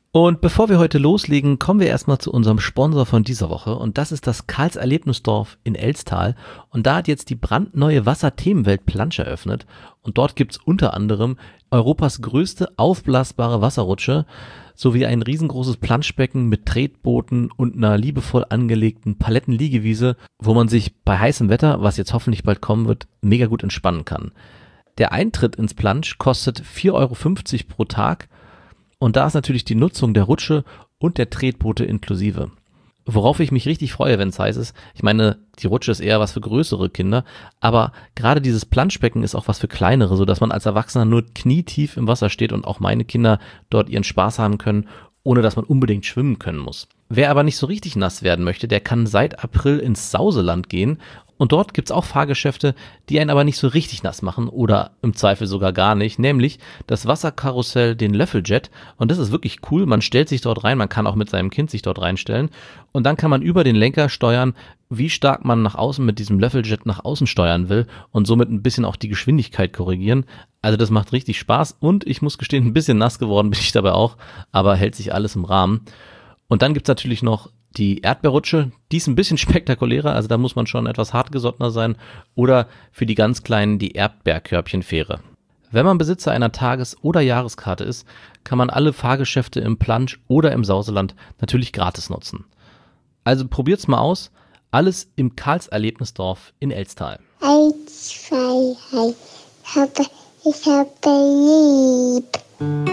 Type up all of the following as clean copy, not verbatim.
Und bevor wir heute loslegen, kommen wir erstmal zu unserem Sponsor von dieser Woche und das ist das Karls-Erlebnisdorf in Elstal und da hat jetzt die brandneue Wasserthemenwelt Plansch eröffnet und dort gibt's unter anderem Europas größte aufblasbare Wasserrutsche sowie ein riesengroßes Planschbecken mit Tretbooten und einer liebevoll angelegten Palettenliegewiese, wo man sich bei heißem Wetter, was jetzt hoffentlich bald kommen wird, mega gut entspannen kann. Der Eintritt ins Plansch kostet 4,50 Euro pro Tag. Und da ist natürlich die Nutzung der Rutsche und der Tretboote inklusive. Worauf ich mich richtig freue, wenn es heiß ist. Ich meine, die Rutsche ist eher was für größere Kinder, aber gerade dieses Planschbecken ist auch was für kleinere, sodass man als Erwachsener nur knietief im Wasser steht und auch meine Kinder dort ihren Spaß haben können, ohne dass man unbedingt schwimmen können muss. Wer aber nicht so richtig nass werden möchte, der kann seit April ins Sauseland gehen. Und dort gibt's auch Fahrgeschäfte, die einen aber nicht so richtig nass machen oder im Zweifel sogar gar nicht, nämlich das Wasserkarussell, den Löffeljet. Und das ist wirklich cool, man stellt sich dort rein, man kann auch mit seinem Kind sich dort reinstellen und dann kann man über den Lenker steuern, wie stark man nach außen mit diesem Löffeljet nach außen steuern will und somit ein bisschen auch die Geschwindigkeit korrigieren. Also das macht richtig Spaß und ich muss gestehen, ein bisschen nass geworden bin ich dabei auch, aber hält sich alles im Rahmen. Und dann gibt's natürlich noch die Erdbeerrutsche, die ist ein bisschen spektakulärer, also da muss man schon etwas hartgesottener sein. Oder für die ganz Kleinen die Erdbeerkörbchenfähre. Wenn man Besitzer einer Tages- oder Jahreskarte ist, kann man alle Fahrgeschäfte im Plansch oder im Sauseland natürlich gratis nutzen. Also probiert's mal aus, alles im Karls-Erlebnisdorf in Elstal. Eisfreiheit, ich habe lieb.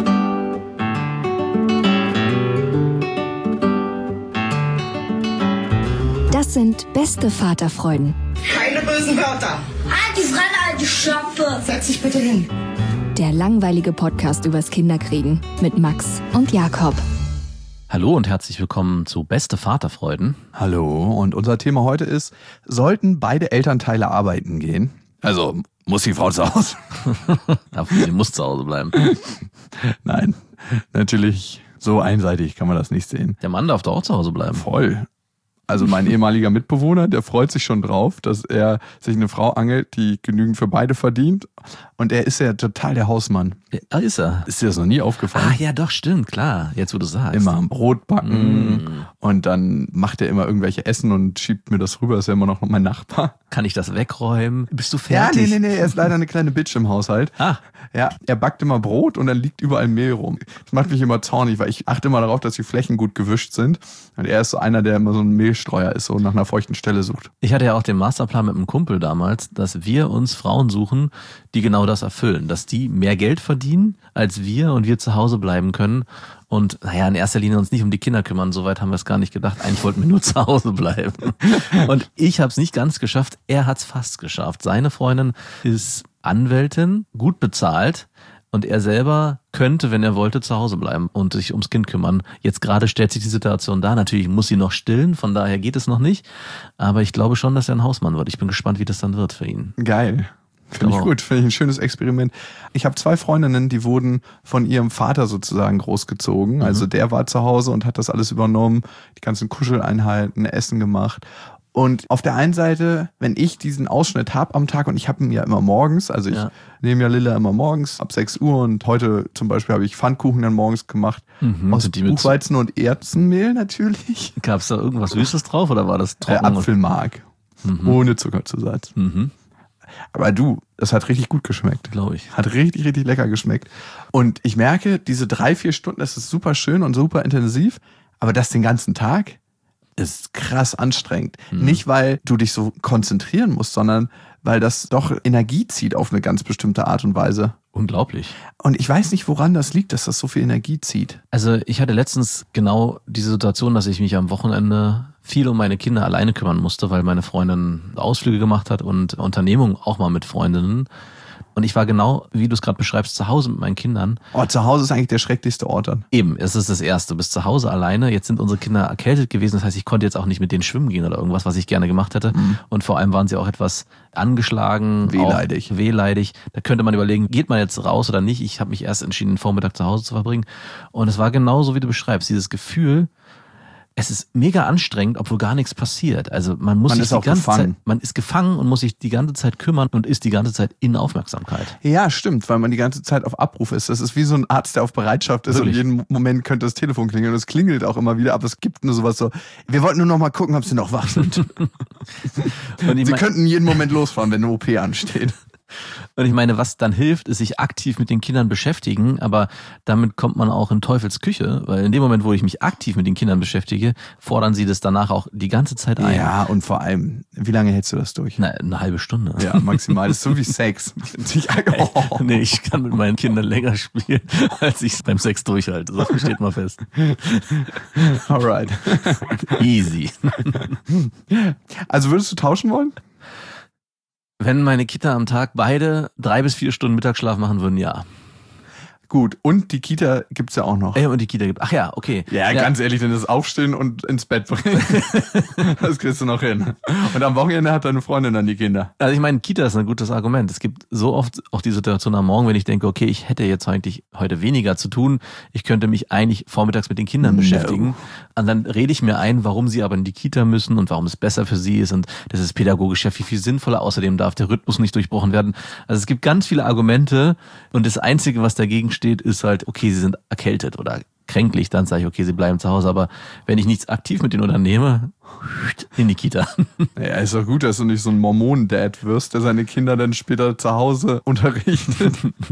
Das sind beste Vaterfreuden. Keine bösen Wörter. Halt die Fremde, alte Schöpfe. Setz dich bitte hin. Der langweilige Podcast übers Kinderkriegen mit Max und Jakob. Hallo und herzlich willkommen zu Beste Vaterfreuden. Hallo, und unser Thema heute ist, sollten beide Elternteile arbeiten gehen? Also, muss die Frau zu Hause? Sie muss zu Hause bleiben. Nein, natürlich, so einseitig kann man das nicht sehen. Der Mann darf doch auch zu Hause bleiben. Voll. Also mein ehemaliger Mitbewohner, der freut sich schon drauf, dass er sich eine Frau angelt, die genügend für beide verdient. Und er ist ja total der Hausmann. Ja, ist er. Ist dir das noch nie aufgefallen? Ah ja, doch, stimmt, klar. Jetzt, wo du sagst. Immer am Brot backen und dann macht er immer irgendwelche Essen und schiebt mir das rüber. Ist ja immer noch mein Nachbar. Kann ich das wegräumen? Bist du fertig? Ja, nee. Er ist leider eine kleine Bitch im Haushalt. Ah. Ja, er backt immer Brot und dann liegt überall Mehl rum. Das macht mich immer zornig, weil ich achte immer darauf, dass die Flächen gut gewischt sind. Und er ist so einer, der immer so ein Mehlstreuer ist und nach einer feuchten Stelle sucht. Ich hatte ja auch den Masterplan mit einem Kumpel damals, dass wir uns Frauen suchen, die genau das erfüllen. Dass die mehr Geld verdienen als wir und wir zu Hause bleiben können. Und naja, in erster Linie uns nicht um die Kinder kümmern. Soweit haben wir es gar nicht gedacht. Eigentlich wollten wir nur zu Hause bleiben. Und ich habe es nicht ganz geschafft. Er hat es fast geschafft. Seine Freundin ist Anwältin, gut bezahlt. Und er selber könnte, wenn er wollte, zu Hause bleiben und sich ums Kind kümmern. Jetzt gerade stellt sich die Situation dar. Natürlich muss sie noch stillen, von daher geht es noch nicht. Aber ich glaube schon, dass er ein Hausmann wird. Ich bin gespannt, wie das dann wird für ihn. Geil. Finde ich gut, finde ich ein schönes Experiment. Ich habe 2 Freundinnen, die wurden von ihrem Vater sozusagen großgezogen. Also der war zu Hause und hat das alles übernommen, die ganzen Kuscheleinheiten, Essen gemacht. Und auf der einen Seite, wenn ich diesen Ausschnitt habe am Tag, und ich habe ihn ja immer morgens, also ich nehme ja Lilla immer morgens ab 6 Uhr und heute zum Beispiel habe ich Pfannkuchen dann morgens gemacht aus Buchweizen und Erzenmehl natürlich. Gab es da irgendwas Süßes drauf oder war das trocken? Apfelmark, ohne Zuckerzusatz. Aber du, das hat richtig gut geschmeckt. Glaube ich. Hat richtig, richtig lecker geschmeckt. Und ich merke, diese 3-4 Stunden, das ist super schön und super intensiv, aber das den ganzen Tag ist krass anstrengend. Nicht, weil du dich so konzentrieren musst, sondern weil das doch Energie zieht auf eine ganz bestimmte Art und Weise. Unglaublich. Und ich weiß nicht, woran das liegt, dass das so viel Energie zieht. Also ich hatte letztens genau diese Situation, dass ich mich am Wochenende viel um meine Kinder alleine kümmern musste, weil meine Freundin Ausflüge gemacht hat und Unternehmungen auch mal mit Freundinnen. Und ich war genau, wie du es gerade beschreibst, zu Hause mit meinen Kindern. Oh, zu Hause ist eigentlich der schrecklichste Ort dann. Eben, es ist das Erste. Du bist zu Hause alleine. Jetzt sind unsere Kinder erkältet gewesen. Das heißt, ich konnte jetzt auch nicht mit denen schwimmen gehen oder irgendwas, was ich gerne gemacht hätte. Und vor allem waren sie auch etwas angeschlagen. Wehleidig. Da könnte man überlegen, geht man jetzt raus oder nicht? Ich habe mich erst entschieden, den Vormittag zu Hause zu verbringen. Und es war genauso, wie du beschreibst. Dieses Gefühl, es ist mega anstrengend, obwohl gar nichts passiert. Also man muss sich die ganze Zeit, man ist gefangen und muss sich die ganze Zeit kümmern und ist die ganze Zeit in Aufmerksamkeit. Ja, stimmt, weil man die ganze Zeit auf Abruf ist. Das ist wie so ein Arzt, der auf Bereitschaft ist. Wirklich? Und jeden Moment könnte das Telefon klingeln und es klingelt auch immer wieder, aber es gibt nur sowas so, wir wollten nur noch mal gucken, ob Sie noch wach sind. Sie könnten jeden Moment losfahren, wenn eine OP ansteht. Und ich meine, was dann hilft, ist sich aktiv mit den Kindern beschäftigen, aber damit kommt man auch in Teufels Küche, weil in dem Moment, wo ich mich aktiv mit den Kindern beschäftige, fordern sie das danach auch die ganze Zeit ein. Ja, und vor allem, wie lange hältst du das durch? Na, eine halbe Stunde. Ja, maximal. Das ist so wie Sex. Nee, ich kann mit meinen Kindern länger spielen, als ich es beim Sex durchhalte. Das steht mal fest. Alright. Easy. Also würdest du tauschen wollen? Wenn meine Kinder am Tag beide 3 bis 4 Stunden Mittagsschlaf machen würden, ja. Gut, und die Kita gibt's ja auch noch. Und die Kita gibt. Ach ja, okay. Ja, ganz ehrlich, denn das Aufstehen und ins Bett bringen, das kriegst du noch hin. Und am Wochenende hat deine Freundin dann die Kinder. Also ich meine, Kita ist ein gutes Argument. Es gibt so oft auch die Situation am Morgen, wenn ich denke, okay, ich hätte jetzt eigentlich heute weniger zu tun. Ich könnte mich eigentlich vormittags mit den Kindern beschäftigen. Und dann rede ich mir ein, warum sie aber in die Kita müssen und warum es besser für sie ist. Und das ist pädagogisch ja viel sinnvoller. Außerdem darf der Rhythmus nicht durchbrochen werden. Also es gibt ganz viele Argumente. Und das Einzige, was dagegen steht, ist halt, okay, sie sind erkältet oder kränklich, dann sage ich, okay, sie bleiben zu Hause, aber wenn ich nichts aktiv mit denen unternehme, in die Kita. Ja, ist doch gut, dass du nicht so ein Mormonen-Dad wirst, der seine Kinder dann später zu Hause unterrichtet.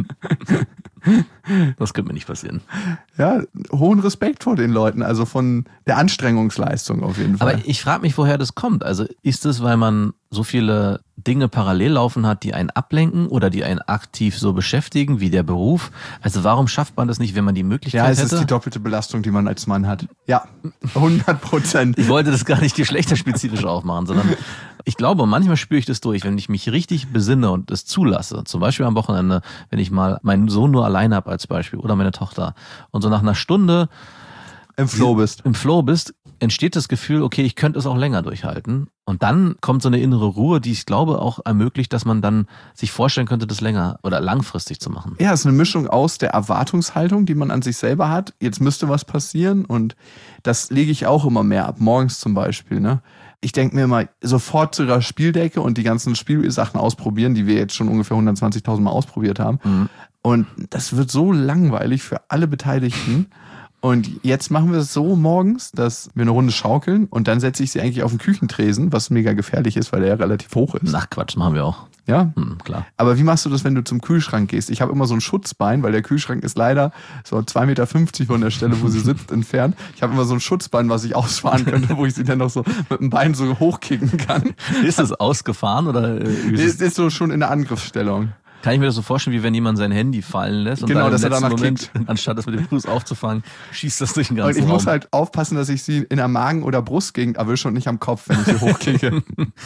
Das könnte mir nicht passieren. Ja, hohen Respekt vor den Leuten, also von der Anstrengungsleistung auf jeden Fall. Aber ich frage mich, woher das kommt. Also ist es, weil man so viele Dinge parallel laufen hat, die einen ablenken oder die einen aktiv so beschäftigen, wie der Beruf? Also warum schafft man das nicht, wenn man die Möglichkeit hätte? Ja, es ist die doppelte Belastung, die man als Mann hat. Ja, 100%. Ich wollte das gar nicht geschlechterspezifisch aufmachen, sondern ich glaube, manchmal spüre ich das durch, wenn ich mich richtig besinne und das zulasse. Zum Beispiel am Wochenende, wenn ich mal meinen Sohn nur alleine habe als Beispiel oder meine Tochter und so nach einer Stunde im Flow bist, entsteht das Gefühl, okay, ich könnte es auch länger durchhalten. Und dann kommt so eine innere Ruhe, die ich glaube auch ermöglicht, dass man dann sich vorstellen könnte, das länger oder langfristig zu machen. Ja, es ist eine Mischung aus der Erwartungshaltung, die man an sich selber hat. Jetzt müsste was passieren und das lege ich auch immer mehr ab, morgens zum Beispiel, ne? Ich denke mir immer, sofort zu ihrer Spieldecke und die ganzen Spielsachen ausprobieren, die wir jetzt schon ungefähr 120.000 Mal ausprobiert haben. Mhm. Und das wird so langweilig für alle Beteiligten. Und jetzt machen wir es so morgens, dass wir eine Runde schaukeln und dann setze ich sie eigentlich auf den Küchentresen, was mega gefährlich ist, weil der ja relativ hoch ist. Ach Quatsch, machen wir auch. Ja, klar. Aber wie machst du das, wenn du zum Kühlschrank gehst? Ich habe immer so ein Schutzbein, weil der Kühlschrank ist leider so 2,50 Meter von der Stelle, wo sie sitzt, entfernt. Ich habe immer so ein Schutzbein, was ich ausfahren könnte, wo ich sie dann noch so mit dem Bein so hochkicken kann. Ist es ausgefahren oder? Ist so schon in der Angriffsstellung. Kann ich mir das so vorstellen, wie wenn jemand sein Handy fallen lässt und genau, dann dass im er letzten danach Moment, anstatt das mit dem Fuß aufzufangen, schießt das durch den ganzen Und ich Raum. muss halt aufpassen, dass ich sie in der Magen- oder Brustgegend erwische und nicht am Kopf, wenn ich sie hochkicke.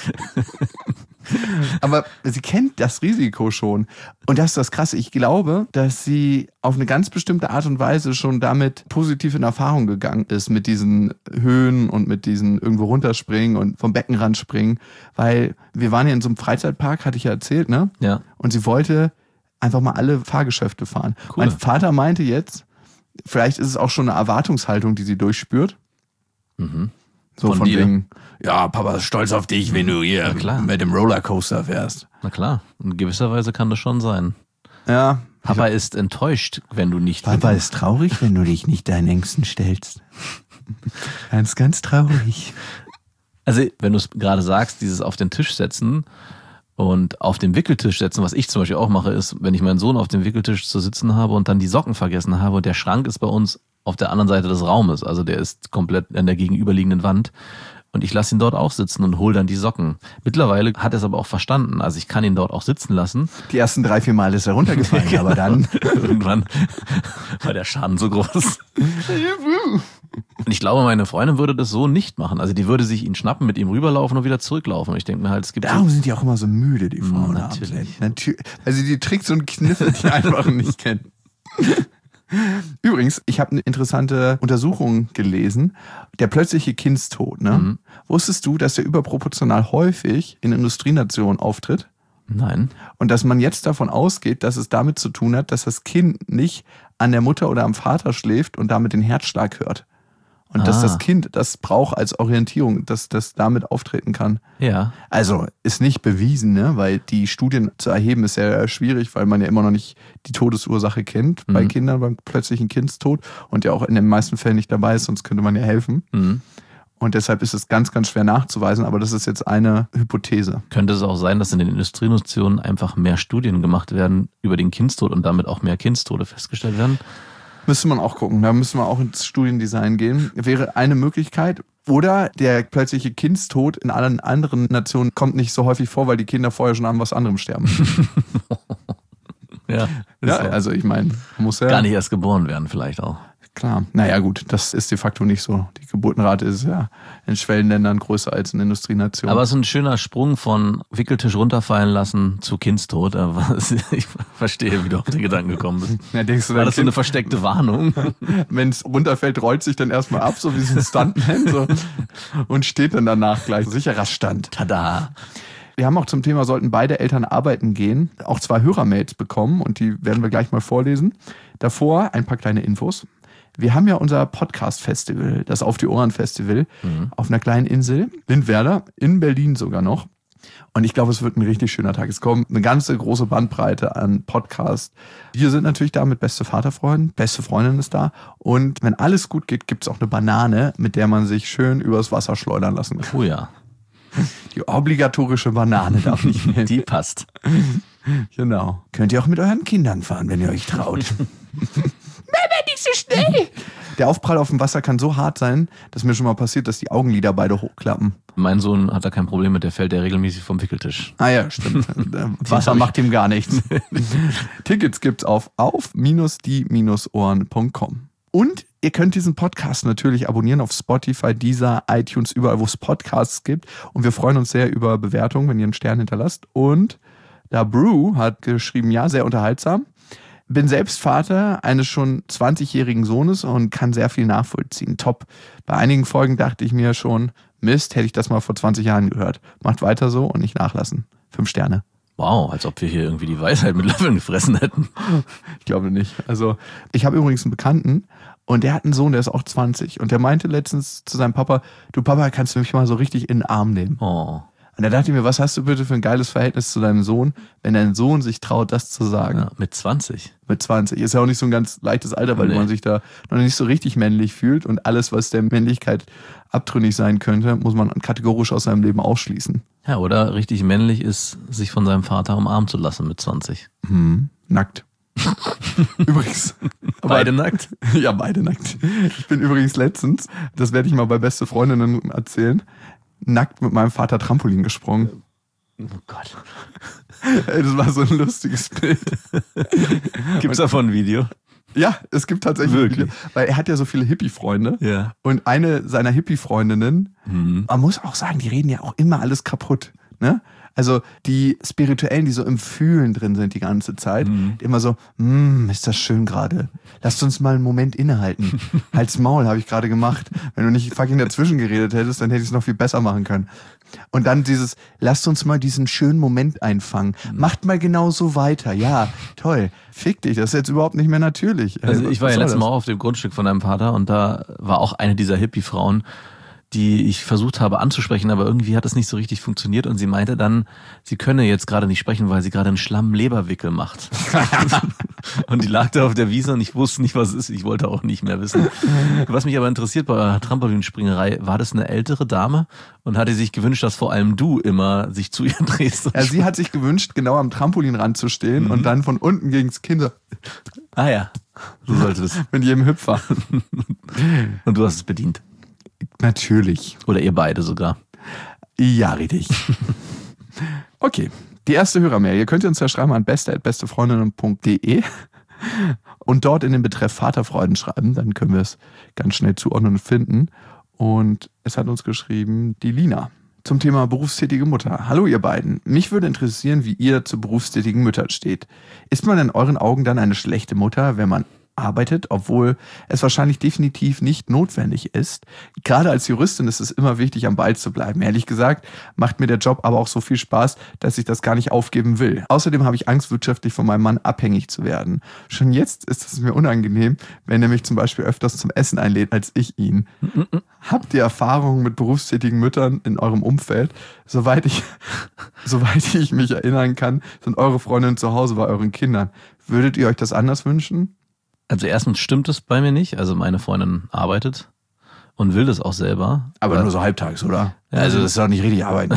Aber sie kennt das Risiko schon. Und das ist das Krasse. Ich glaube, dass sie auf eine ganz bestimmte Art und Weise schon damit positiv in Erfahrung gegangen ist, mit diesen Höhen und mit diesen irgendwo runterspringen und vom Beckenrand springen. Weil wir waren ja in so einem Freizeitpark, hatte ich ja erzählt, ne? Ja. Und sie wollte einfach mal alle Fahrgeschäfte fahren. Cool. Mein Vater meinte jetzt, vielleicht ist es auch schon eine Erwartungshaltung, die sie durchspürt. Mhm. So von wegen, ja, Papa ist stolz auf dich, wenn du hier mit dem Rollercoaster fährst. Na klar, in gewisser Weise kann das schon sein. Ja. Papa ist enttäuscht, wenn du nicht... Papa ist traurig, wenn du dich nicht deinen Ängsten stellst. Ganz, ganz traurig. Also, wenn du es gerade sagst, dieses auf den Tisch setzen und auf den Wickeltisch setzen, was ich zum Beispiel auch mache, ist, wenn ich meinen Sohn auf dem Wickeltisch zu sitzen habe und dann die Socken vergessen habe und der Schrank ist bei uns auf der anderen Seite des Raumes, also der ist komplett an der gegenüberliegenden Wand und ich lasse ihn dort auch sitzen und hole dann die Socken. Mittlerweile hat er es aber auch verstanden, also ich kann ihn dort auch sitzen lassen. Die ersten 3-4 Mal ist er runtergefallen, genau. Aber dann... Irgendwann war der Schaden so groß. Und ich glaube, meine Freundin würde das so nicht machen. Also die würde sich ihn schnappen, mit ihm rüberlaufen und wieder zurücklaufen. Und ich denke mir halt, es gibt... Darum sind die auch immer so müde, die Frauen. Natürlich. Also die Tricks und Kniffe, die einfach nicht kennen. Übrigens, ich habe eine interessante Untersuchung gelesen. Der plötzliche Kindstod, ne? Mhm. Wusstest du, dass der überproportional häufig in Industrienationen auftritt? Nein. Und dass man jetzt davon ausgeht, dass es damit zu tun hat, dass das Kind nicht an der Mutter oder am Vater schläft und damit den Herzschlag hört. Und dass das Kind das braucht als Orientierung, dass das damit auftreten kann. Ja. Also ist nicht bewiesen, ne? Weil die Studien zu erheben ist ja schwierig, weil man ja immer noch nicht die Todesursache kennt bei Kindern beim plötzlichen Kindstod und ja auch in den meisten Fällen nicht dabei ist, sonst könnte man ja helfen. Und deshalb ist es ganz, ganz schwer nachzuweisen, aber das ist jetzt eine Hypothese. Könnte es auch sein, dass in den Industrienationen einfach mehr Studien gemacht werden über den Kindstod und damit auch mehr Kindstode festgestellt werden? Müsste man auch gucken. Da müssen wir auch ins Studiendesign gehen. Wäre eine Möglichkeit. Oder der plötzliche Kindstod in allen anderen Nationen kommt nicht so häufig vor, weil die Kinder vorher schon an was anderem sterben. Ja, also ich meine, muss ja gar nicht erst geboren werden vielleicht auch. Klar. Naja gut, das ist de facto nicht so. Die Geburtenrate ist ja in Schwellenländern größer als in Industrienationen. Aber es ist ein schöner Sprung von Wickeltisch runterfallen lassen zu Kindstod. Ich verstehe, wie du auf den Gedanken gekommen bist. Ja, denkst du, war das so eine versteckte Warnung? Wenn es runterfällt, rollt sich dann erstmal ab, so wie so ein Stuntman so, und steht dann danach gleich. Sicherer Stand. Tada! Wir haben auch zum Thema, sollten beide Eltern arbeiten gehen, auch 2 Hörermails bekommen und die werden wir gleich mal vorlesen. Davor ein paar kleine Infos. Wir haben ja unser Podcast-Festival, das Auf die Ohren-Festival, auf einer kleinen Insel, Lindwerder, in Berlin sogar noch. Und ich glaube, es wird ein richtig schöner Tag. Es kommt eine ganze große Bandbreite an Podcasts. Wir sind natürlich da mit Beste Vaterfreund, Beste Freundin ist da. Und wenn alles gut geht, gibt es auch eine Banane, mit der man sich schön übers Wasser schleudern lassen kann. Oh ja. Die obligatorische Banane darf nicht fehlen. Die passt. Genau. Könnt ihr auch mit euren Kindern fahren, wenn ihr euch traut. Mama, nicht so schnell! Der Aufprall auf dem Wasser kann so hart sein, dass mir schon mal passiert, dass die Augenlider beide hochklappen. Mein Sohn hat da kein Problem mit, der fällt ja regelmäßig vom Wickeltisch. Ah ja, stimmt. Wasser macht ihm gar nichts. Tickets gibt's auf die-ohren.com. Und ihr könnt diesen Podcast natürlich abonnieren auf Spotify, Deezer, iTunes, überall, wo es Podcasts gibt. Und wir freuen uns sehr über Bewertungen, wenn ihr einen Stern hinterlasst. Und da Brew hat geschrieben, ja, sehr unterhaltsam. Bin selbst Vater eines schon 20-jährigen Sohnes und kann sehr viel nachvollziehen. Top. Bei einigen Folgen dachte ich mir schon, Mist, hätte ich das mal vor 20 Jahren gehört. Macht weiter so und nicht nachlassen. 5 Sterne. Wow, als ob wir hier irgendwie die Weisheit mit Löffeln gefressen hätten. Ich glaube nicht. Also ich habe übrigens einen Bekannten und der hat einen Sohn, der ist auch 20. Und der meinte letztens zu seinem Papa, du Papa, kannst du mich mal so richtig in den Arm nehmen? Oh. Und da dachte ich mir, was hast du bitte für ein geiles Verhältnis zu deinem Sohn, wenn dein Sohn sich traut, das zu sagen? Ja, mit 20. Mit 20. Ist ja auch nicht so ein ganz leichtes Alter, weil man sich da noch nicht so richtig männlich fühlt. Und alles, was der Männlichkeit abtrünnig sein könnte, muss man kategorisch aus seinem Leben ausschließen. Ja, oder richtig männlich ist, sich von seinem Vater umarmen zu lassen mit 20. Nackt. Übrigens. Beide nackt? Ja, beide nackt. Ich bin übrigens letztens, das werde ich mal bei Beste Freundinnen erzählen, nackt mit meinem Vater Trampolin gesprungen. Oh Gott. Das war so ein lustiges Bild. Gibt's davon ein Video? Ja, es gibt tatsächlich Wirklich? ein Video. Weil er hat ja so viele Hippie-Freunde. Ja. Und eine seiner Hippie-Freundinnen, man muss auch sagen, die reden ja auch immer alles kaputt. Ne? Also die Spirituellen, die so im Fühlen drin sind die ganze Zeit, die immer so, ist das schön gerade. Lasst uns mal einen Moment innehalten. Halt's Maul, habe ich gerade gemacht. Wenn du nicht fucking dazwischen geredet hättest, dann hätte ich es noch viel besser machen können. Und dann dieses, lasst uns mal diesen schönen Moment einfangen. Macht mal genau so weiter. Ja, toll. Fick dich, das ist jetzt überhaupt nicht mehr natürlich. Also ich war ja letztes Mal auch auf dem Grundstück von deinem Vater und da war auch eine dieser Hippie-Frauen, die ich versucht habe anzusprechen, aber irgendwie hat es nicht so richtig funktioniert und sie meinte dann, sie könne jetzt gerade nicht sprechen, weil sie gerade einen Schlamm-Leberwickel macht. Und die lag da auf der Wiese und ich wusste nicht, was es ist. Ich wollte auch nicht mehr wissen. Was mich aber interessiert bei eurer Trampolinspringerei, war das eine ältere Dame und hatte sich gewünscht, dass vor allem du immer sich zu ihr drehst? Ja, sie hat sich gewünscht, genau am Trampolinrand zu stehen und dann von unten gegen das Kind. Ah ja, so sollte es. Mit jedem Hüpfer. Und du hast es bedient. Natürlich. Oder ihr beide sogar. Ja, richtig. Okay, die erste Hörermail. Ihr könnt uns ja schreiben an beste@bestefreundinnen.de und dort in den Betreff Vaterfreuden schreiben. Dann können wir es ganz schnell zuordnen und finden. Und es hat uns geschrieben die Lina zum Thema berufstätige Mutter. Hallo ihr beiden. Mich würde interessieren, wie ihr zu berufstätigen Müttern steht. Ist man in euren Augen dann eine schlechte Mutter, wenn man arbeitet, obwohl es wahrscheinlich definitiv nicht notwendig ist. Gerade als Juristin ist es immer wichtig, am Ball zu bleiben. Ehrlich gesagt macht mir der Job aber auch so viel Spaß, dass ich das gar nicht aufgeben will. Außerdem habe ich Angst, wirtschaftlich von meinem Mann abhängig zu werden. Schon jetzt ist es mir unangenehm, wenn er mich zum Beispiel öfters zum Essen einlädt, als ich ihn. Habt ihr Erfahrungen mit berufstätigen Müttern in eurem Umfeld? Soweit ich mich erinnern kann, sind eure Freundinnen zu Hause bei euren Kindern. Würdet ihr euch das anders wünschen? Also erstens stimmt es bei mir nicht. Also meine Freundin arbeitet und will das auch selber. Aber nur so halbtags, oder? Ja, also das ist doch nicht richtig arbeiten.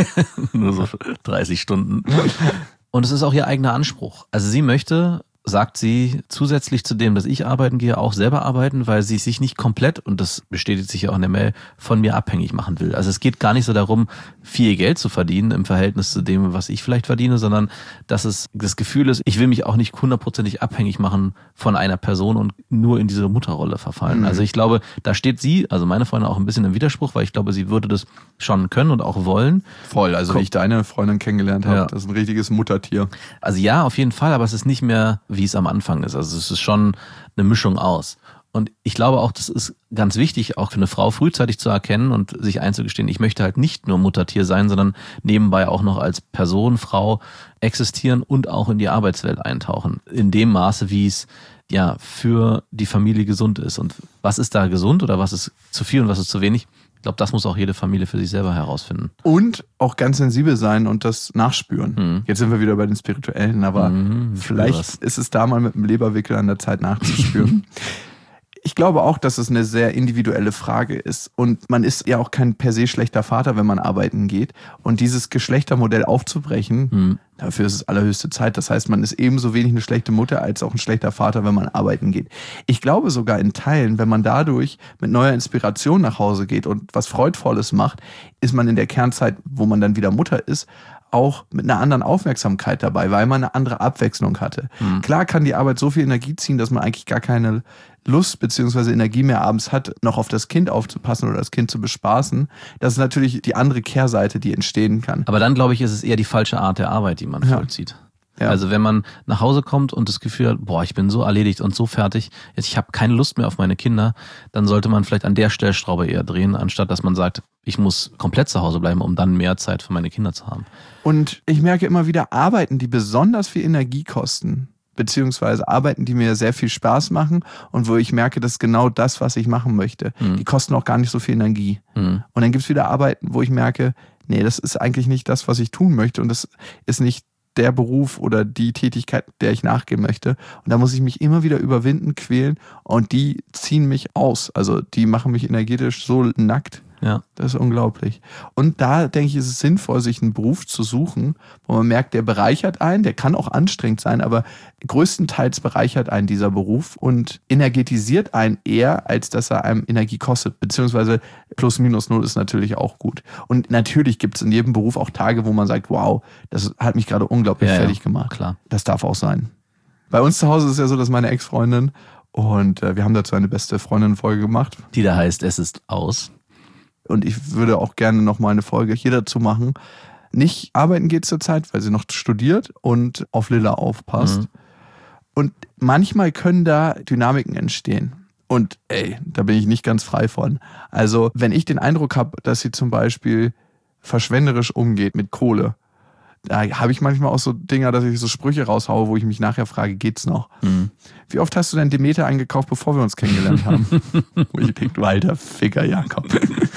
Nur so 30 Stunden. Und es ist auch ihr eigener Anspruch. Also sie möchte, sagt sie, zusätzlich zu dem, dass ich arbeiten gehe, auch selber arbeiten, weil sie sich nicht komplett, und das bestätigt sich ja auch in der Mail, von mir abhängig machen will. Also es geht gar nicht so darum, viel Geld zu verdienen im Verhältnis zu dem, was ich vielleicht verdiene, sondern dass es das Gefühl ist, ich will mich auch nicht 100% abhängig machen von einer Person und nur in diese Mutterrolle verfallen. Also ich glaube, da steht sie, also meine Freundin, auch ein bisschen im Widerspruch, weil ich glaube, sie würde das schon können und auch wollen. Voll, also wie ich deine Freundin kennengelernt habe, das ist ein richtiges Muttertier. Also ja, auf jeden Fall, aber es ist nicht mehr, wie es am Anfang ist. Also es ist schon eine Mischung aus. Und ich glaube auch, das ist ganz wichtig, auch für eine Frau frühzeitig zu erkennen und sich einzugestehen, ich möchte halt nicht nur Muttertier sein, sondern nebenbei auch noch als Person, Frau existieren und auch in die Arbeitswelt eintauchen. In dem Maße, wie es ja für die Familie gesund ist. Und was ist da gesund oder was ist zu viel und was ist zu wenig? Ich glaube, das muss auch jede Familie für sich selber herausfinden. Und auch ganz sensibel sein und das nachspüren. Jetzt sind wir wieder bei den Spirituellen, aber vielleicht ist es da mal mit dem Leberwickel an der Zeit nachzuspüren. Ich glaube auch, dass es eine sehr individuelle Frage ist. Und man ist ja auch kein per se schlechter Vater, wenn man arbeiten geht. Und dieses Geschlechtermodell aufzubrechen, dafür ist es allerhöchste Zeit. Das heißt, man ist ebenso wenig eine schlechte Mutter als auch ein schlechter Vater, wenn man arbeiten geht. Ich glaube sogar in Teilen, wenn man dadurch mit neuer Inspiration nach Hause geht und was Freudvolles macht, ist man in der Kernzeit, wo man dann wieder Mutter ist, auch mit einer anderen Aufmerksamkeit dabei, weil man eine andere Abwechslung hatte. Klar kann die Arbeit so viel Energie ziehen, dass man eigentlich gar keine Lust bzw. Energie mehr abends hat, noch auf das Kind aufzupassen oder das Kind zu bespaßen. Das ist natürlich die andere Kehrseite, die entstehen kann. Aber dann, glaube ich, ist es eher die falsche Art der Arbeit, die man vollzieht. Ja. Also wenn man nach Hause kommt und das Gefühl hat, boah, ich bin so erledigt und so fertig, ich habe keine Lust mehr auf meine Kinder, dann sollte man vielleicht an der Stellschraube eher drehen, anstatt dass man sagt, ich muss komplett zu Hause bleiben, um dann mehr Zeit für meine Kinder zu haben. Und ich merke immer wieder, Arbeiten, die besonders viel Energie kosten, beziehungsweise Arbeiten, die mir sehr viel Spaß machen und wo ich merke, das ist genau das, was ich machen möchte. Die kosten auch gar nicht so viel Energie. Und dann gibt es wieder Arbeiten, wo ich merke, nee, das ist eigentlich nicht das, was ich tun möchte und das ist nicht der Beruf oder die Tätigkeit, der ich nachgehen möchte. Und da muss ich mich immer wieder überwinden, quälen und die ziehen mich aus. Also die machen mich energetisch so nackt. Ja. Das ist unglaublich. Und da denke ich, ist es sinnvoll, sich einen Beruf zu suchen, wo man merkt, der bereichert einen, der kann auch anstrengend sein, aber größtenteils bereichert einen dieser Beruf und energetisiert einen eher, als dass er einem Energie kostet. Beziehungsweise plus minus null ist natürlich auch gut. Und natürlich gibt es in jedem Beruf auch Tage, wo man sagt, wow, das hat mich gerade unglaublich fertig gemacht. Klar. Das darf auch sein. Bei uns zu Hause ist es ja so, dass meine Ex-Freundin und wir haben dazu eine beste Freundin-Folge gemacht. Die da heißt, es ist aus. Und ich würde auch gerne nochmal eine Folge hier dazu machen. Nicht arbeiten geht zur Zeit, weil sie noch studiert und auf Lilla aufpasst. Und manchmal können da Dynamiken entstehen. Und da bin ich nicht ganz frei von. Also wenn ich den Eindruck habe, dass sie zum Beispiel verschwenderisch umgeht mit Kohle, da habe ich manchmal auch so Dinger, dass ich so Sprüche raushaue, wo ich mich nachher frage, geht's noch? Wie oft hast du denn Demeter eingekauft, bevor wir uns kennengelernt haben? Wo ich denke, du alter Ficker, Jakob.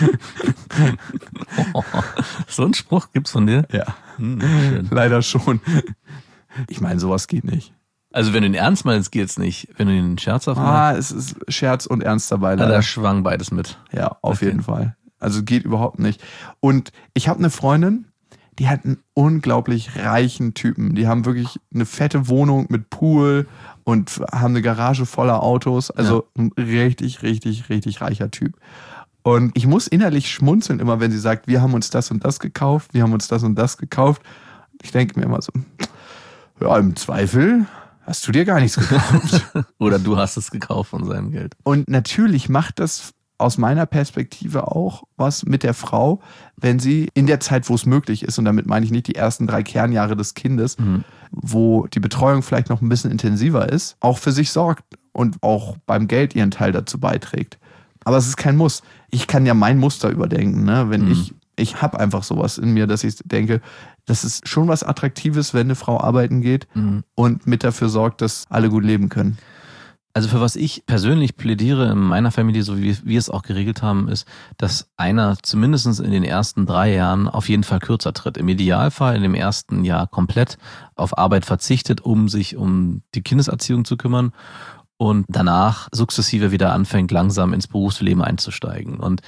So einen Spruch gibt's von dir? Ja, leider schon. Ich meine, sowas geht nicht. Also wenn du ihn ernst meinst, geht's nicht. Wenn du ihn scherzhaft meinst. Es ist Scherz und Ernst dabei. Leider. Da schwang beides mit. Ja, auf jeden Fall. Also geht überhaupt nicht. Und ich habe eine Freundin, die hat einen unglaublich reichen Typen. Die haben wirklich eine fette Wohnung mit Pool und haben eine Garage voller Autos. Also ein richtig, richtig, richtig reicher Typ. Und ich muss innerlich schmunzeln, immer wenn sie sagt, wir haben uns das und das gekauft, wir haben uns das und das gekauft. Ich denke mir immer so, ja, im Zweifel hast du dir gar nichts gekauft. Oder du hast es gekauft von seinem Geld. Und natürlich macht das aus meiner Perspektive auch was mit der Frau, wenn sie in der Zeit, wo es möglich ist, und damit meine ich nicht die ersten 3 Kernjahre des Kindes, wo die Betreuung vielleicht noch ein bisschen intensiver ist, auch für sich sorgt und auch beim Geld ihren Teil dazu beiträgt. Aber es ist kein Muss. Ich kann ja mein Muster überdenken, ne? Wenn ich habe einfach sowas in mir, dass ich denke, das ist schon was Attraktives, wenn eine Frau arbeiten geht und mit dafür sorgt, dass alle gut leben können. Also für was ich persönlich plädiere in meiner Familie, so wie wir es auch geregelt haben, ist, dass einer zumindest in den ersten 3 Jahren auf jeden Fall kürzer tritt. Im Idealfall in dem ersten Jahr komplett auf Arbeit verzichtet, um sich um die Kindeserziehung zu kümmern und danach sukzessive wieder anfängt, langsam ins Berufsleben einzusteigen. Und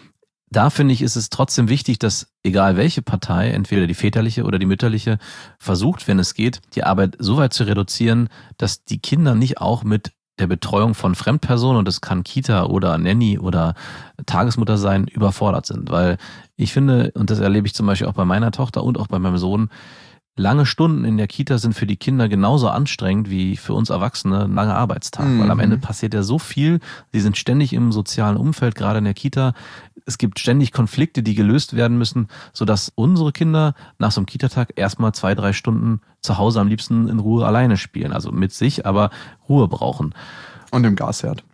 da finde ich, ist es trotzdem wichtig, dass egal welche Partei, entweder die väterliche oder die mütterliche, versucht, wenn es geht, die Arbeit so weit zu reduzieren, dass die Kinder nicht auch mit der Betreuung von Fremdpersonen, und das kann Kita oder Nanny oder Tagesmutter sein, überfordert sind. Weil ich finde, und das erlebe ich zum Beispiel auch bei meiner Tochter und auch bei meinem Sohn, lange Stunden in der Kita sind für die Kinder genauso anstrengend wie für uns Erwachsene ein langer Arbeitstag. Weil am Ende passiert ja so viel. Sie sind ständig im sozialen Umfeld, gerade in der Kita. Es gibt ständig Konflikte, die gelöst werden müssen, sodass unsere Kinder nach so einem Kita-Tag erstmal 2-3 Stunden zu Hause am liebsten in Ruhe alleine spielen. Also mit sich, aber Ruhe brauchen. Und im Gasherd.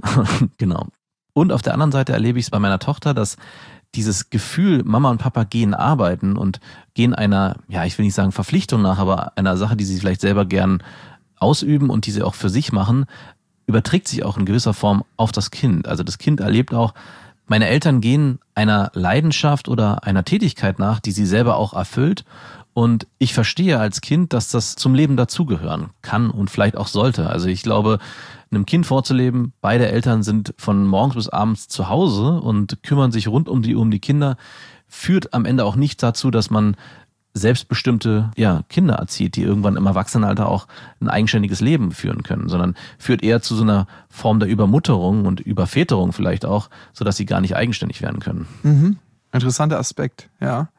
Genau. Und auf der anderen Seite erlebe ich es bei meiner Tochter, dass dieses Gefühl, Mama und Papa gehen arbeiten und gehen einer, ja, ich will nicht sagen Verpflichtung nach, aber einer Sache, die sie vielleicht selber gern ausüben und die sie auch für sich machen, überträgt sich auch in gewisser Form auf das Kind. Also das Kind erlebt auch, meine Eltern gehen einer Leidenschaft oder einer Tätigkeit nach, die sie selber auch erfüllt. Und ich verstehe als Kind, dass das zum Leben dazugehören kann und vielleicht auch sollte. Also ich glaube, einem Kind vorzuleben, beide Eltern sind von morgens bis abends zu Hause und kümmern sich rund um die Kinder, führt am Ende auch nicht dazu, dass man selbstbestimmte Kinder erzieht, die irgendwann im Erwachsenenalter auch ein eigenständiges Leben führen können, sondern führt eher zu so einer Form der Übermutterung und Überväterung vielleicht auch, sodass sie gar nicht eigenständig werden können. Mhm. Interessanter Aspekt, ja.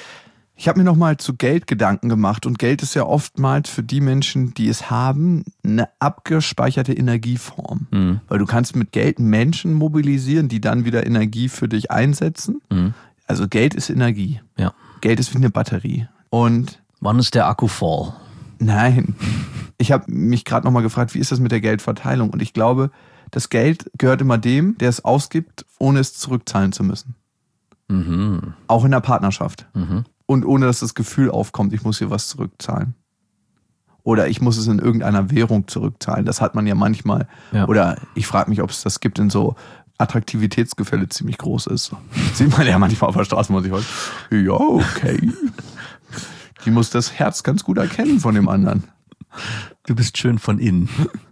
Ich habe mir nochmal zu Geld Gedanken gemacht und Geld ist ja oftmals für die Menschen, die es haben, eine abgespeicherte Energieform. Mhm. Weil du kannst mit Geld Menschen mobilisieren, die dann wieder Energie für dich einsetzen. Mhm. Also Geld ist Energie. Ja. Geld ist wie eine Batterie. Und wann ist der Akku voll? Nein. Ich habe mich gerade nochmal gefragt, wie ist das mit der Geldverteilung? Und ich glaube, das Geld gehört immer dem, der es ausgibt, ohne es zurückzahlen zu müssen. Mhm. Auch in der Partnerschaft. Mhm. Und ohne, dass das Gefühl aufkommt, ich muss hier was zurückzahlen. Oder ich muss es in irgendeiner Währung zurückzahlen. Das hat man ja manchmal. Ja. Oder ich frage mich, ob es das gibt in so Attraktivitätsgefälle ziemlich groß ist. Das sieht man ja manchmal auf der Straße, muss ich heute. Ja, okay. Die muss das Herz ganz gut erkennen von dem anderen. Du bist schön von innen.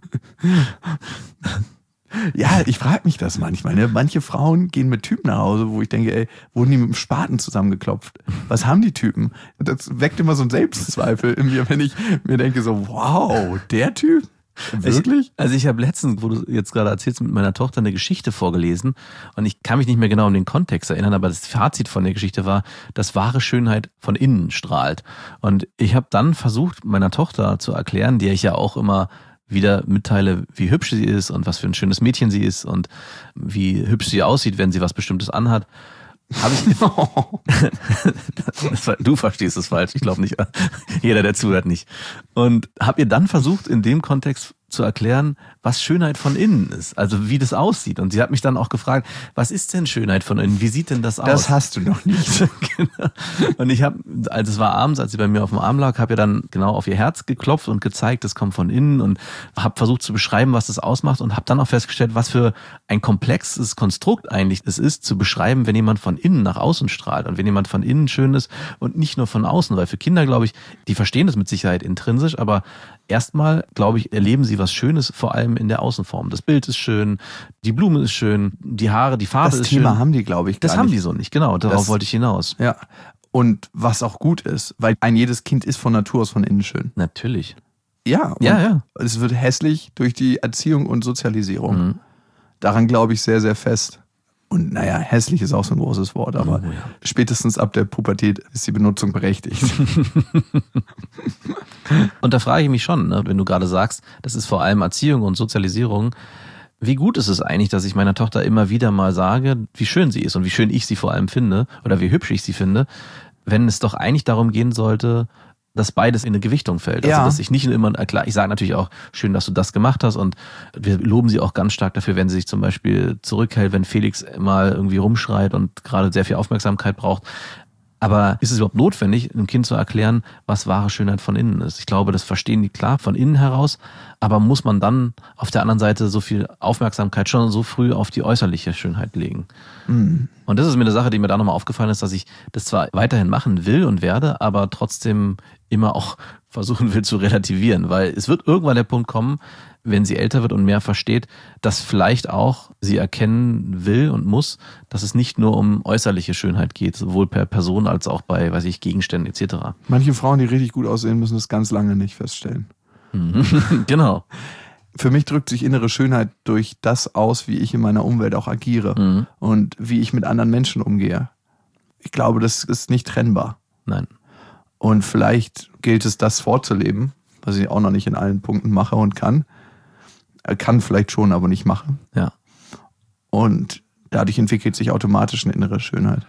Ja, ich frage mich das manchmal. Ne? Manche Frauen gehen mit Typen nach Hause, wo ich denke, ey, wurden die mit dem Spaten zusammengeklopft? Was haben die Typen? Das weckt immer so einen Selbstzweifel in mir, wenn ich mir denke so, wow, der Typ? Wirklich? Also ich habe letztens, wo du jetzt gerade erzählst, mit meiner Tochter eine Geschichte vorgelesen und ich kann mich nicht mehr genau an den Kontext erinnern, aber das Fazit von der Geschichte war, dass wahre Schönheit von innen strahlt. Und ich habe dann versucht, meiner Tochter zu erklären, der ich ja auch immer wieder mitteile, wie hübsch sie ist und was für ein schönes Mädchen sie ist und wie hübsch sie aussieht, wenn sie was Bestimmtes anhat. Du verstehst es falsch, ich glaube nicht. Jeder, der zuhört, nicht. Und habe ihr dann versucht, in dem Kontext zu erklären, was Schönheit von innen ist, also wie das aussieht. Und sie hat mich dann auch gefragt, was ist denn Schönheit von innen? Wie sieht denn das aus? Das hast du noch nicht. Genau. Und ich habe, also es war abends, als sie bei mir auf dem Arm lag, habe ihr dann genau auf ihr Herz geklopft und gezeigt, das kommt von innen und habe versucht zu beschreiben, was das ausmacht und habe dann auch festgestellt, was für ein komplexes Konstrukt eigentlich es ist, zu beschreiben, wenn jemand von innen nach außen strahlt und wenn jemand von innen schön ist und nicht nur von außen. Weil für Kinder, glaube ich, die verstehen das mit Sicherheit intrinsisch, aber erstmal, glaube ich, erleben sie was Schönes, vor allem in der Außenform. Das Bild ist schön, die Blume ist schön, die Haare, die Farbe ist schön. Das Thema haben die, glaube ich, gar nicht. Das haben die so nicht, genau. Darauf wollte ich hinaus. Ja, und was auch gut ist, weil jedes Kind ist von Natur aus von innen schön. Natürlich. Ja, ja. Es wird hässlich durch die Erziehung und Sozialisierung. Mhm. Daran glaube ich sehr, sehr fest. Und naja, hässlich ist auch so ein großes Wort, aber spätestens ab der Pubertät ist die Benutzung berechtigt. Und da frage ich mich schon, ne, wenn du gerade sagst, das ist vor allem Erziehung und Sozialisierung, wie gut ist es eigentlich, dass ich meiner Tochter immer wieder mal sage, wie schön sie ist und wie schön ich sie vor allem finde oder wie hübsch ich sie finde, wenn es doch eigentlich darum gehen sollte, dass beides in eine Gewichtung fällt. Also, dass ich nicht nur immer, klar, ich sage natürlich auch, schön, dass du das gemacht hast und wir loben sie auch ganz stark dafür, wenn sie sich zum Beispiel zurückhält, wenn Felix mal irgendwie rumschreit und gerade sehr viel Aufmerksamkeit braucht. Aber ist es überhaupt notwendig, einem Kind zu erklären, was wahre Schönheit von innen ist? Ich glaube, das verstehen die klar von innen heraus, aber muss man dann auf der anderen Seite so viel Aufmerksamkeit schon so früh auf die äußerliche Schönheit legen? Mhm. Und das ist mir eine Sache, die mir da nochmal aufgefallen ist, dass ich das zwar weiterhin machen will und werde, aber trotzdem immer auch versuchen will zu relativieren, weil es wird irgendwann der Punkt kommen, wenn sie älter wird und mehr versteht, dass vielleicht auch sie erkennen will und muss, dass es nicht nur um äußerliche Schönheit geht, sowohl per Person als auch bei, weiß ich, Gegenständen etc. Manche Frauen, die richtig gut aussehen, müssen das ganz lange nicht feststellen. Genau. Für mich drückt sich innere Schönheit durch das aus, wie ich in meiner Umwelt auch agiere und wie ich mit anderen Menschen umgehe. Ich glaube, das ist nicht trennbar. Nein. Und vielleicht gilt es, das vorzuleben, was ich auch noch nicht in allen Punkten mache und kann. Kann vielleicht schon, aber nicht machen. Ja. Und dadurch entwickelt sich automatisch eine innere Schönheit.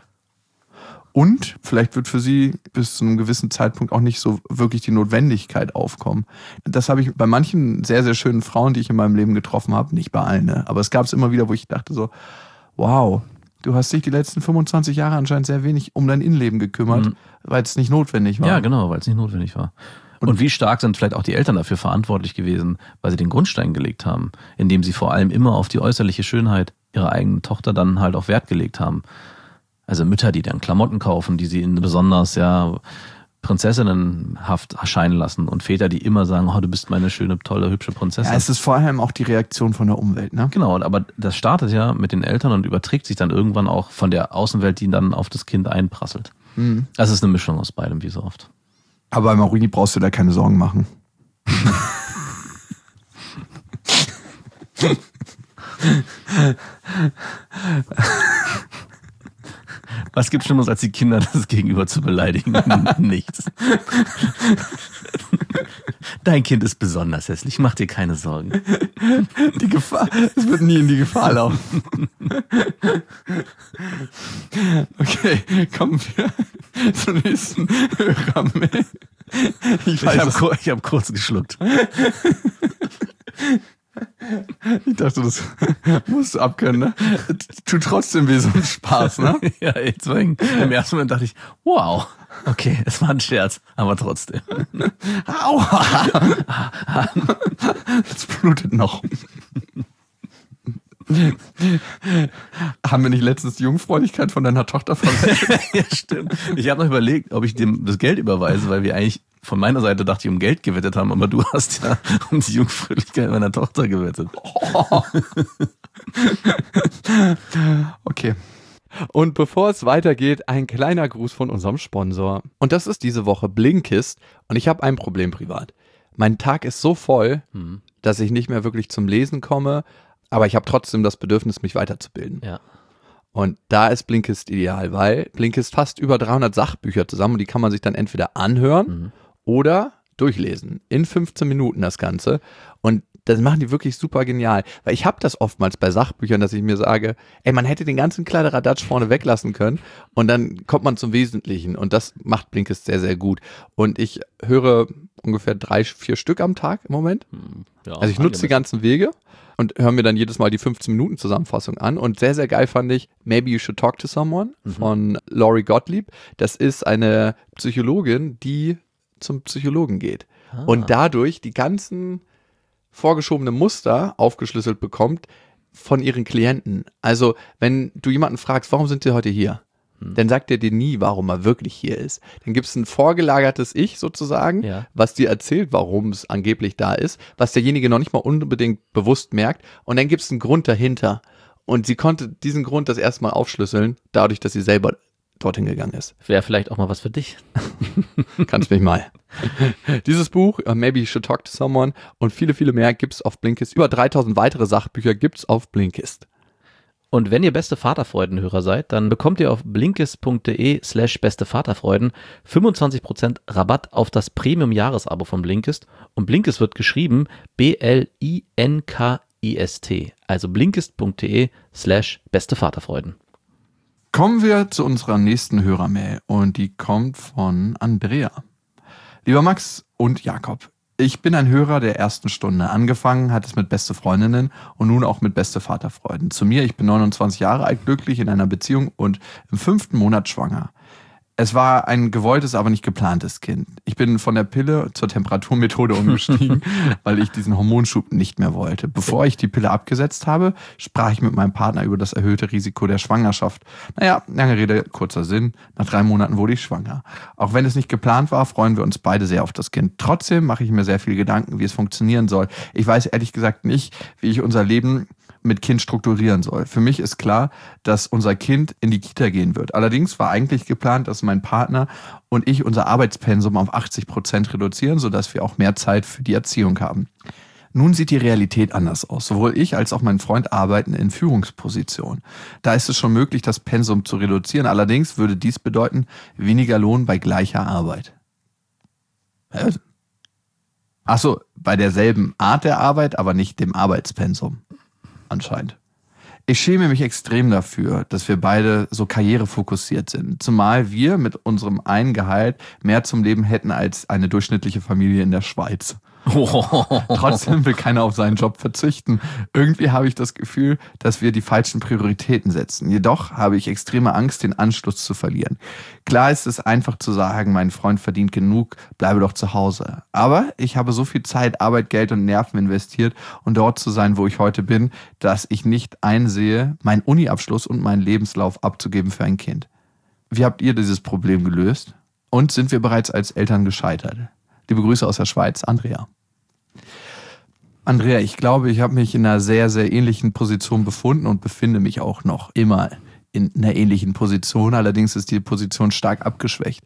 Und vielleicht wird für sie bis zu einem gewissen Zeitpunkt auch nicht so wirklich die Notwendigkeit aufkommen. Das habe ich bei manchen sehr, sehr schönen Frauen, die ich in meinem Leben getroffen habe, nicht bei allen, ne? Aber es gab es immer wieder, wo ich dachte so, wow, du hast dich die letzten 25 Jahre anscheinend sehr wenig um dein Innenleben gekümmert, weil es nicht notwendig war. Ja, genau, weil es nicht notwendig war. Und wie stark sind vielleicht auch die Eltern dafür verantwortlich gewesen, weil sie den Grundstein gelegt haben, indem sie vor allem immer auf die äußerliche Schönheit ihrer eigenen Tochter dann halt auch Wert gelegt haben. Also Mütter, die dann Klamotten kaufen, die sie in besonders prinzessinnenhaft erscheinen lassen und Väter, die immer sagen, oh, du bist meine schöne, tolle, hübsche Prinzessin. Ja, es ist vor allem auch die Reaktion von der Umwelt, ne? Genau, aber das startet ja mit den Eltern und überträgt sich dann irgendwann auch von der Außenwelt, die dann auf das Kind einprasselt. Das ist eine Mischung aus beidem, wie so oft. Aber bei Marini brauchst du da keine Sorgen machen. Was gibt Schlimmeres, als die Kinder das Gegenüber zu beleidigen? Nichts. Dein Kind ist besonders hässlich, mach dir keine Sorgen. Die Gefahr, es wird nie in die Gefahr laufen. Okay, kommen wir zur nächsten Hörermail. Ich habe kurz geschluckt. Ich dachte, das musst du abkönnen, ne? Tut trotzdem weh, so ein Spaß, ne? Ja, deswegen. Im ersten Moment dachte ich, wow, okay, es war ein Scherz, aber trotzdem. Aua! Das blutet noch. Haben wir nicht letztens die Jungfräulichkeit von deiner Tochter verwendet? Ja, stimmt. Ich habe noch überlegt, ob ich dem das Geld überweise, weil wir eigentlich von meiner Seite dachte ich um Geld gewettet haben, aber du hast ja um die Jungfräulichkeit meiner Tochter gewettet. Oh. Okay. Und bevor es weitergeht, ein kleiner Gruß von unserem Sponsor. Und das ist diese Woche Blinkist. Und ich habe ein Problem privat. Mein Tag ist so voll, dass ich nicht mehr wirklich zum Lesen komme, aber ich habe trotzdem das Bedürfnis, mich weiterzubilden. Ja. Und da ist Blinkist ideal, weil Blinkist fasst über 300 Sachbücher zusammen und die kann man sich dann entweder anhören oder durchlesen. In 15 Minuten das Ganze. Und das machen die wirklich super genial. Weil ich habe das oftmals bei Sachbüchern, dass ich mir sage, ey, man hätte den ganzen Kladderadatsch vorne weglassen können und dann kommt man zum Wesentlichen. Und das macht Blinkist sehr, sehr gut. Und ich höre ungefähr 3-4 Stück am Tag im Moment. Ja, also ich nutze die ganzen Wege und höre mir dann jedes Mal die 15-Minuten-Zusammenfassung an. Und sehr, sehr geil fand ich Maybe You Should Talk to Someone von Lori Gottlieb. Das ist eine Psychologin, die zum Psychologen geht. Und dadurch die ganzen vorgeschobene Muster aufgeschlüsselt bekommt von ihren Klienten. Also wenn du jemanden fragst, warum sind sie heute hier? Dann sagt er dir nie, warum er wirklich hier ist. Dann gibt es ein vorgelagertes Ich sozusagen, was dir erzählt, warum es angeblich da ist, was derjenige noch nicht mal unbedingt bewusst merkt. Und dann gibt es einen Grund dahinter. Und sie konnte diesen Grund das erste Mal aufschlüsseln, dadurch, dass sie selber dorthin gegangen ist. Wäre vielleicht auch mal was für dich. Kannst mich mal. Dieses Buch, Maybe You Should Talk to Someone und viele, viele mehr gibt's auf Blinkist. Über 3000 weitere Sachbücher gibt's auf Blinkist. Und wenn ihr beste Vaterfreudenhörer seid, dann bekommt ihr auf blinkist.de/bestevaterfreuden 25% Rabatt auf das Premium-Jahresabo von Blinkist. Und Blinkist wird geschrieben BLINKIST. Also blinkist.de/bestevaterfreuden. Kommen wir zu unserer nächsten Hörermail und die kommt von Andrea. Lieber Max und Jakob, ich bin ein Hörer der ersten Stunde. Angefangen hat es mit beste Freundinnen und nun auch mit beste Vaterfreuden. Zu mir, ich bin 29 Jahre alt, glücklich in einer Beziehung und im 5. Monat schwanger. Es war ein gewolltes, aber nicht geplantes Kind. Ich bin von der Pille zur Temperaturmethode umgestiegen, weil ich diesen Hormonschub nicht mehr wollte. Bevor ich die Pille abgesetzt habe, sprach ich mit meinem Partner über das erhöhte Risiko der Schwangerschaft. Naja, lange Rede, kurzer Sinn. Nach 3 Monaten wurde ich schwanger. Auch wenn es nicht geplant war, freuen wir uns beide sehr auf das Kind. Trotzdem mache ich mir sehr viel Gedanken, wie es funktionieren soll. Ich weiß ehrlich gesagt nicht, wie ich unser Leben mit Kind strukturieren soll. Für mich ist klar, dass unser Kind in die Kita gehen wird. Allerdings war eigentlich geplant, dass mein Partner und ich unser Arbeitspensum auf 80% reduzieren, sodass wir auch mehr Zeit für die Erziehung haben. Nun sieht die Realität anders aus. Sowohl ich als auch mein Freund arbeiten in Führungspositionen. Da ist es schon möglich, das Pensum zu reduzieren. Allerdings würde dies bedeuten, weniger Lohn bei gleicher Arbeit. Achso, bei derselben Art der Arbeit, aber nicht dem Arbeitspensum. Anscheinend. Ich schäme mich extrem dafür, dass wir beide so karrierefokussiert sind. Zumal wir mit unserem einen Gehalt mehr zum Leben hätten als eine durchschnittliche Familie in der Schweiz. Trotzdem will keiner auf seinen Job verzichten. Irgendwie habe ich das Gefühl, dass wir die falschen Prioritäten setzen. Jedoch habe ich extreme Angst, den Anschluss zu verlieren. Klar ist es einfach zu sagen, mein Freund verdient genug, bleibe doch zu Hause. Aber ich habe so viel Zeit, Arbeit, Geld und Nerven investiert, um dort zu sein, wo ich heute bin, dass ich nicht einsehe, meinen Uni-Abschluss und meinen Lebenslauf abzugeben für ein Kind. Wie habt ihr dieses Problem gelöst? Und sind wir bereits als Eltern gescheitert? Liebe Grüße aus der Schweiz, Andrea. Andrea, ich glaube, ich habe mich in einer sehr, sehr ähnlichen Position befunden und befinde mich auch noch immer in einer ähnlichen Position. Allerdings ist die Position stark abgeschwächt.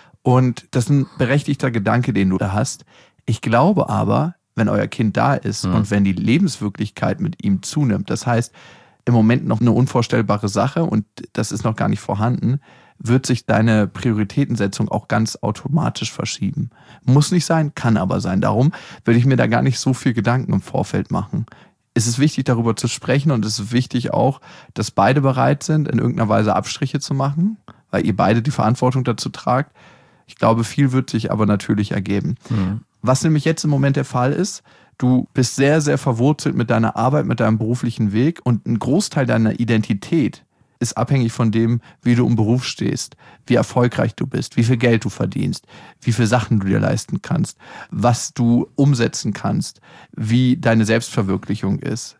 Und das ist ein berechtigter Gedanke, den du da hast. Ich glaube aber, wenn euer Kind da ist und wenn die Lebenswirklichkeit mit ihm zunimmt, das heißt, im Moment noch eine unvorstellbare Sache und das ist noch gar nicht vorhanden, wird sich deine Prioritätensetzung auch ganz automatisch verschieben. Muss nicht sein, kann aber sein. Darum würde ich mir da gar nicht so viel Gedanken im Vorfeld machen. Es ist wichtig, darüber zu sprechen und es ist wichtig auch, dass beide bereit sind, in irgendeiner Weise Abstriche zu machen, weil ihr beide die Verantwortung dazu tragt. Ich glaube, viel wird sich aber natürlich ergeben. Was nämlich jetzt im Moment der Fall ist, du bist sehr, sehr verwurzelt mit deiner Arbeit, mit deinem beruflichen Weg und ein Großteil deiner Identität ist abhängig von dem, wie du im Beruf stehst, wie erfolgreich du bist, wie viel Geld du verdienst, wie viele Sachen du dir leisten kannst, was du umsetzen kannst, wie deine Selbstverwirklichung ist.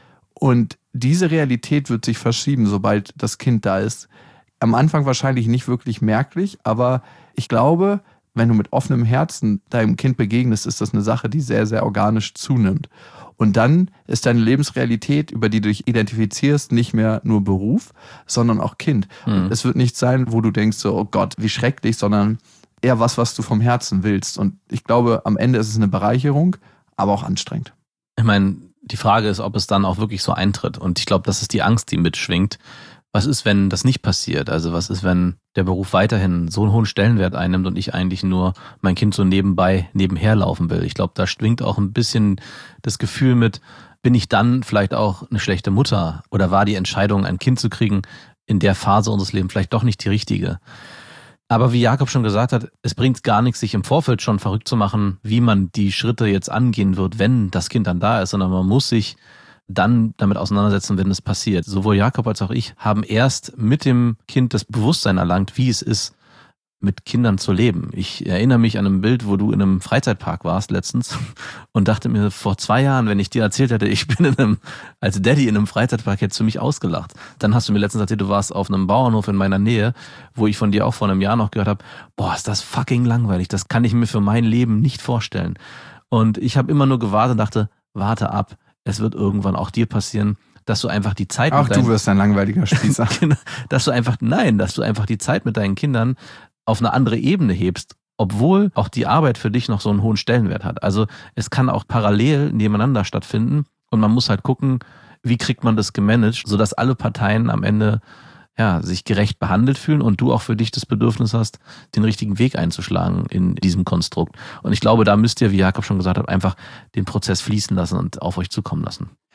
Und diese Realität wird sich verschieben, sobald das Kind da ist. Am Anfang wahrscheinlich nicht wirklich merklich, aber ich glaube, wenn du mit offenem Herzen deinem Kind begegnest, ist das eine Sache, die sehr, sehr organisch zunimmt. Und dann ist deine Lebensrealität, über die du dich identifizierst, nicht mehr nur Beruf, sondern auch Kind. Und es wird nicht sein, wo du denkst, so, oh Gott, wie schrecklich, sondern eher was du vom Herzen willst. Und ich glaube, am Ende ist es eine Bereicherung, aber auch anstrengend. Ich meine, die Frage ist, ob es dann auch wirklich so eintritt. Und ich glaube, das ist die Angst, die mitschwingt. Was ist, wenn das nicht passiert? Also was ist, wenn der Beruf weiterhin so einen hohen Stellenwert einnimmt und ich eigentlich nur mein Kind so nebenher laufen will? Ich glaube, da schwingt auch ein bisschen das Gefühl mit, bin ich dann vielleicht auch eine schlechte Mutter? Oder war die Entscheidung, ein Kind zu kriegen, in der Phase unseres Lebens vielleicht doch nicht die richtige? Aber wie Jakob schon gesagt hat, es bringt gar nichts, sich im Vorfeld schon verrückt zu machen, wie man die Schritte jetzt angehen wird, wenn das Kind dann da ist, sondern man muss sich dann damit auseinandersetzen, wenn es passiert. Sowohl Jakob als auch ich haben erst mit dem Kind das Bewusstsein erlangt, wie es ist, mit Kindern zu leben. Ich erinnere mich an ein Bild, wo du in einem Freizeitpark warst letztens und dachte mir vor 2 Jahren, wenn ich dir erzählt hätte, ich bin als Daddy in einem Freizeitpark, hättest du mich ausgelacht. Dann hast du mir letztens erzählt, du warst auf einem Bauernhof in meiner Nähe, wo ich von dir auch vor einem Jahr noch gehört habe, boah, ist das fucking langweilig, das kann ich mir für mein Leben nicht vorstellen. Und ich habe immer nur gewartet und dachte, warte ab, es wird irgendwann auch dir passieren, dass du einfach die Zeit Ach, du wirst ein langweiliger Spießer. dass du einfach die Zeit mit deinen Kindern auf eine andere Ebene hebst, obwohl auch die Arbeit für dich noch so einen hohen Stellenwert hat. Also es kann auch parallel nebeneinander stattfinden und man muss halt gucken, wie kriegt man das gemanagt, sodass alle Parteien am Ende sich gerecht behandelt fühlen und du auch für dich das Bedürfnis hast, den richtigen Weg einzuschlagen in diesem Konstrukt. Und ich glaube, da müsst ihr, wie Jakob schon gesagt hat, einfach den Prozess fließen lassen und auf euch zukommen lassen.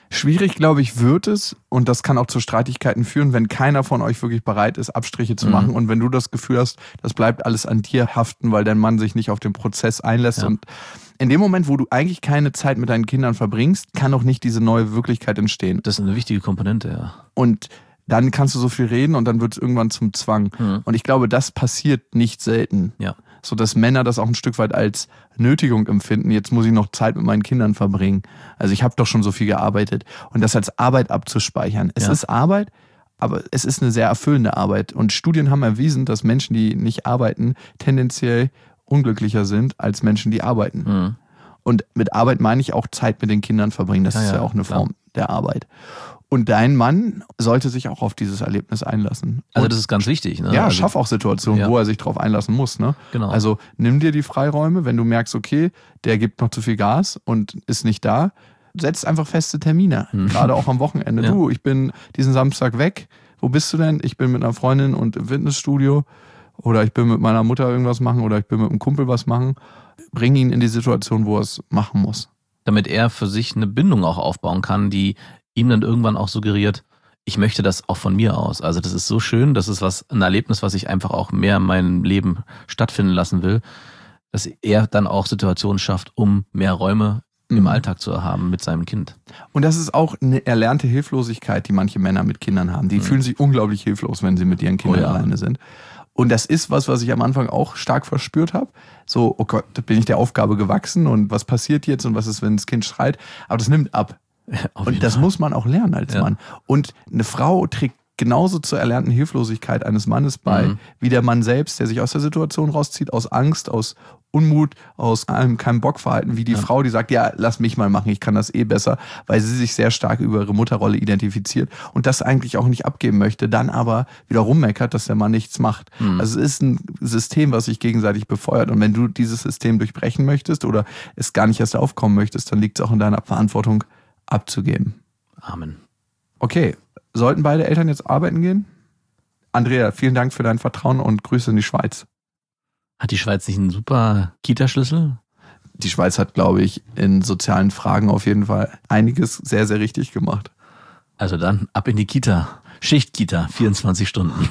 Schwierig, glaube ich, wird es, und das kann auch zu Streitigkeiten führen, wenn keiner von euch wirklich bereit ist, Abstriche zu machen. Und wenn du das Gefühl hast, das bleibt alles an dir haften, weil dein Mann sich nicht auf den Prozess einlässt. Ja. Und in dem Moment, wo du eigentlich keine Zeit mit deinen Kindern verbringst, kann auch nicht diese neue Wirklichkeit entstehen. Das ist eine wichtige Komponente, ja. Und dann kannst du so viel reden und dann wird es irgendwann zum Zwang. Und ich glaube, das passiert nicht selten. Ja. So dass Männer das auch ein Stück weit als Nötigung empfinden. Jetzt muss ich noch Zeit mit meinen Kindern verbringen. Also ich habe doch schon so viel gearbeitet. Und das als Arbeit abzuspeichern. Es ist Arbeit, aber es ist eine sehr erfüllende Arbeit. Und Studien haben erwiesen, dass Menschen, die nicht arbeiten, tendenziell unglücklicher sind als Menschen, die arbeiten. Und mit Arbeit meine ich auch Zeit mit den Kindern verbringen. Das ist ja auch eine Form der Arbeit. Und dein Mann sollte sich auch auf dieses Erlebnis einlassen. Also das ist ganz wichtig. Ne? Ja, also, schaff auch Situationen, wo er sich drauf einlassen muss. Ne? Genau. Also nimm dir die Freiräume, wenn du merkst, okay, der gibt noch zu viel Gas und ist nicht da. Setz einfach feste Termine, gerade auch am Wochenende. Ja. Du, ich bin diesen Samstag weg. Wo bist du denn? Ich bin mit einer Freundin und im Fitnessstudio. Oder ich bin mit meiner Mutter irgendwas machen. Oder ich bin mit einem Kumpel was machen. Bring ihn in die Situation, wo er es machen muss. Damit er für sich eine Bindung auch aufbauen kann, die ihm dann irgendwann auch suggeriert, ich möchte das auch von mir aus. Also das ist so schön, das ist ein Erlebnis, was ich einfach auch mehr in meinem Leben stattfinden lassen will, dass er dann auch Situationen schafft, um mehr Räume im Alltag zu haben mit seinem Kind. Und das ist auch eine erlernte Hilflosigkeit, die manche Männer mit Kindern haben. Die fühlen sich unglaublich hilflos, wenn sie mit ihren Kindern alleine sind. Und das ist was ich am Anfang auch stark verspürt habe. So, oh Gott, da bin ich der Aufgabe gewachsen und was passiert jetzt und was ist, wenn das Kind schreit? Aber das nimmt ab. Und das muss man auch lernen als Mann. Und eine Frau trägt genauso zur erlernten Hilflosigkeit eines Mannes bei, wie der Mann selbst, der sich aus der Situation rauszieht, aus Angst, aus Unmut, aus keinem Bockverhalten, wie die Frau, die sagt, ja, lass mich mal machen, ich kann das besser, weil sie sich sehr stark über ihre Mutterrolle identifiziert und das eigentlich auch nicht abgeben möchte, dann aber wieder rummeckert, dass der Mann nichts macht. Also es ist ein System, was sich gegenseitig befeuert und wenn du dieses System durchbrechen möchtest oder es gar nicht erst aufkommen möchtest, dann liegt es auch in deiner Verantwortung, abzugeben. Amen. Okay, sollten beide Eltern jetzt arbeiten gehen? Andrea, vielen Dank für dein Vertrauen und Grüße in die Schweiz. Hat die Schweiz nicht einen super Kita-Schlüssel? Die Schweiz hat, glaube ich, in sozialen Fragen auf jeden Fall einiges sehr, sehr richtig gemacht. Also dann ab in die Kita. Schicht-Kita, 24 Stunden.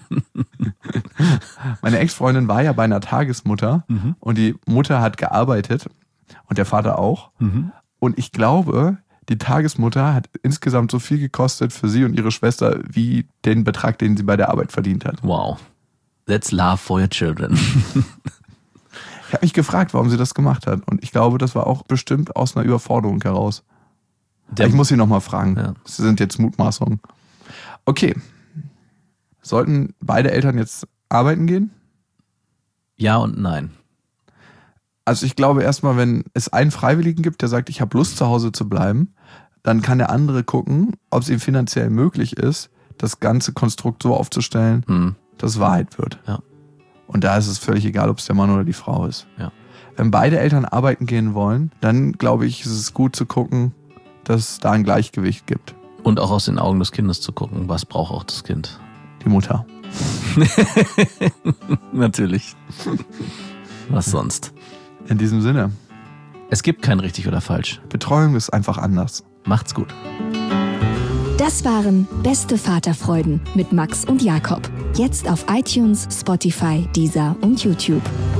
Meine Ex-Freundin war ja bei einer Tagesmutter und die Mutter hat gearbeitet und der Vater auch. Und ich glaube, die Tagesmutter hat insgesamt so viel gekostet für sie und ihre Schwester, wie den Betrag, den sie bei der Arbeit verdient hat. Wow. That's love for your children. Ich habe mich gefragt, warum sie das gemacht hat. Und ich glaube, das war auch bestimmt aus einer Überforderung heraus. Ich muss sie nochmal fragen. Ja. Das sind jetzt Mutmaßungen. Okay. Sollten beide Eltern jetzt arbeiten gehen? Ja und nein. Also ich glaube erstmal, wenn es einen Freiwilligen gibt, der sagt, ich habe Lust zu Hause zu bleiben, dann kann der andere gucken, ob es ihm finanziell möglich ist, das ganze Konstrukt so aufzustellen, dass es Wahrheit wird. Ja. Und da ist es völlig egal, ob es der Mann oder die Frau ist. Ja. Wenn beide Eltern arbeiten gehen wollen, dann glaube ich, ist es gut zu gucken, dass es da ein Gleichgewicht gibt. Und auch aus den Augen des Kindes zu gucken, was braucht auch das Kind? Die Mutter. Natürlich. Was sonst? In diesem Sinne. Es gibt kein richtig oder falsch. Betreuung ist einfach anders. Macht's gut. Das waren Beste Vaterfreuden mit Max und Jakob. Jetzt auf iTunes, Spotify, Deezer und YouTube.